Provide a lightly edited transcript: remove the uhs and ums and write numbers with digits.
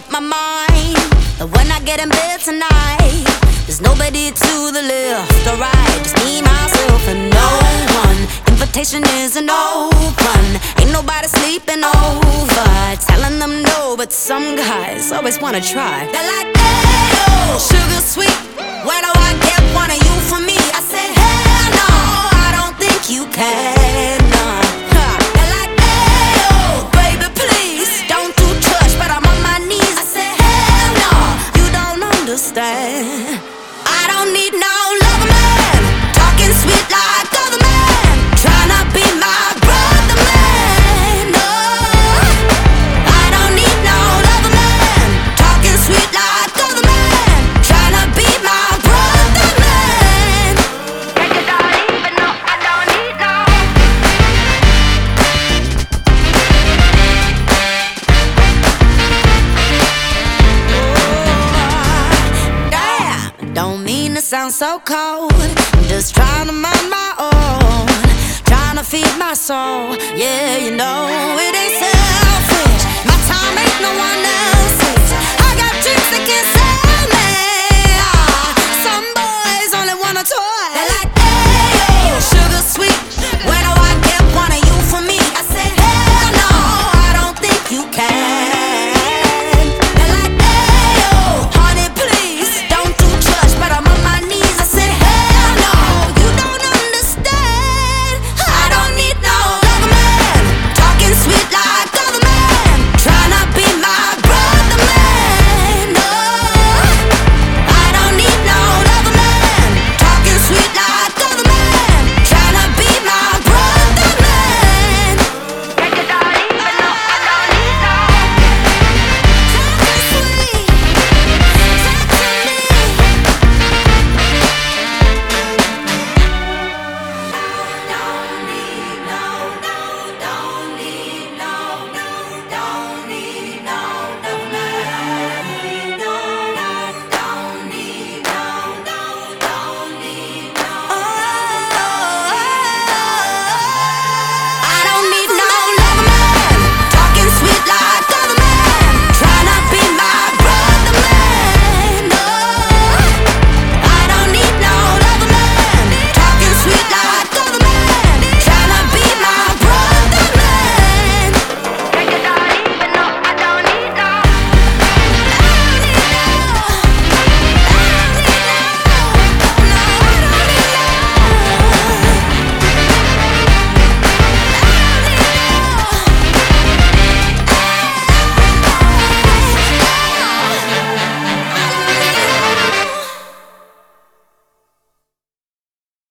off my mind. But when I get in bed tonight, there's nobody to the left or right, just me, myself, and no one. Invitation isn't open, ain't nobody sleeping over. Telling them no, but some guys always wanna try. They're like, hey, oh, sugar sweet, where do I get one of you for me? I said, hell no, I don't think you can. They're like, hey, oh, baby, please, don't do touch, but I'm on my knees. I said, hell no, you don't understand. I don't need no lover man, talking sweet like other man, tryna be my brother man. No, I don't need no lover man, talking sweet like other man, tryna be my brother man. Take it all, even though I don't need no. Damn, don't mean to sound so cold, I'm just trying to mind my own, trying to feed my soul. Yeah, you know it ain't selfish, my time ain't no one else's. I got dreams that can't